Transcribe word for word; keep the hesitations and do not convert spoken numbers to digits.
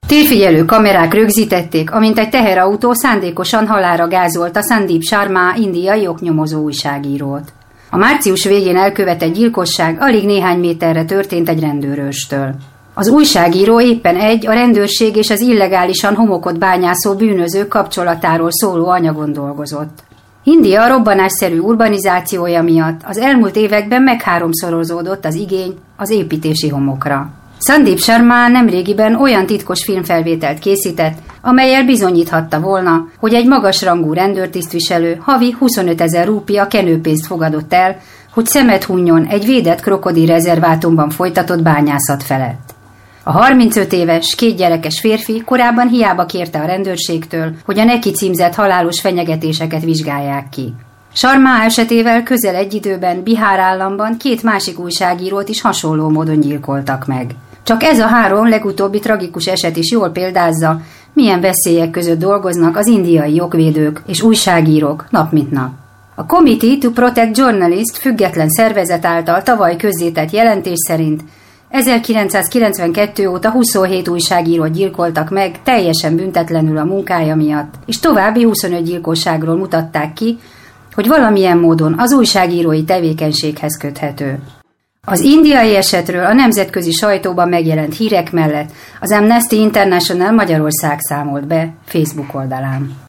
Térfigyelő kamerák rögzítették, amint egy teherautó szándékosan halálra gázolta Sandeep Sharma indiai oknyomozó újságírót. A március végén elkövetett gyilkosság alig néhány méterre történt egy rendőrőrstől. Az újságíró éppen egy a rendőrség és az illegálisan homokot bányászó bűnözők kapcsolatáról szóló anyagon dolgozott. India robbanásszerű urbanizációja miatt az elmúlt években megháromszorozódott az igény az építési homokra. Sandeep Sharma nemrégiben olyan titkos filmfelvételt készített, amellyel bizonyíthatta volna, hogy egy magasrangú rendőrtisztviselő havi huszonötezer rúpia kenőpénzt fogadott el, hogy szemet hunjon egy védett krokodil rezervátumban folytatott bányászat felett. A harmincöt éves, két gyerekes férfi korábban hiába kérte a rendőrségtől, hogy a neki címzett halálos fenyegetéseket vizsgálják ki. Sharma esetével közel egy időben Bihar államban két másik újságírót is hasonló módon gyilkoltak meg. Csak ez a három legutóbbi tragikus eset is jól példázza, milyen veszélyek között dolgoznak az indiai jogvédők és újságírók nap mint nap. A Committee to Protect Journalists független szervezet által tavaly közzétett jelentés szerint ezerkilencszázkilencvenkettő óta huszonhét újságírót gyilkoltak meg teljesen büntetlenül a munkája miatt, és további huszonöt gyilkosságról mutatták ki, hogy valamilyen módon az újságírói tevékenységhez köthető. Az indiai esetről a nemzetközi sajtóban megjelent hírek mellett az Amnesty International Magyarország számolt be Facebook oldalán.